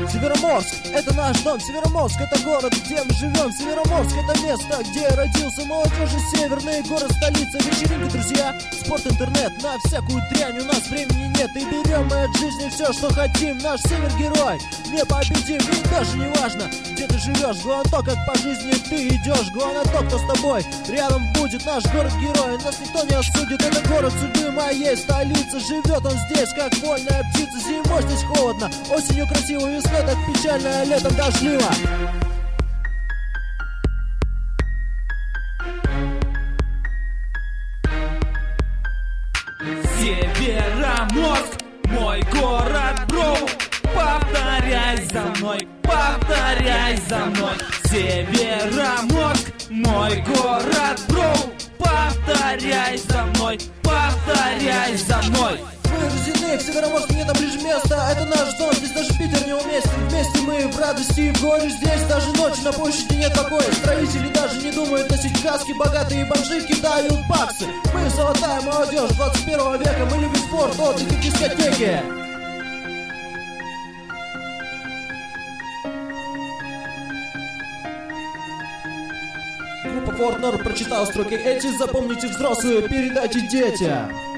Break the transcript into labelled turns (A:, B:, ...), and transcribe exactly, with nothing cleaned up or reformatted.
A: Североморск, это наш дом. Североморск, это город, где мы живем. Североморск, это место, где родился молодежи северный город, столица. Вечеринки, друзья, спорт, интернет. На всякую дрянь у нас времени нет. И берем мы от жизни все, что хотим. Наш север-герой непобедим. И даже не важно, где ты живешь. Главное то, как по жизни ты идешь. Главное то, кто с тобой рядом будет. Наш город-герой, нас никто не осудит. Это город судьбы моей столицы. Живет он здесь, как вольная птица. Зимой здесь холодно, осенью красиво, весной так печально, а летом дождливо.
B: Североморск, мой город, бро. Повторяй за мной, повторяй за мной. Североморск, мой город, бро. Повторяй за мной, повторяй за мной.
A: Мы рождены в Североморске, нет там ближе места. Это наш дом, здесь даже Питер не уместен. Вместе мы в радости и в горе. Здесь даже ночью на площади нет покоя. Строители даже не думают носить каски. Богатые бомжи кидают баксы. Мы золотая молодежь двадцать первого века. Мы любим спорт, отдых и дискотеки. Группа Форт Норд прочитал строки эти. Запомните, взрослые, передайте детям.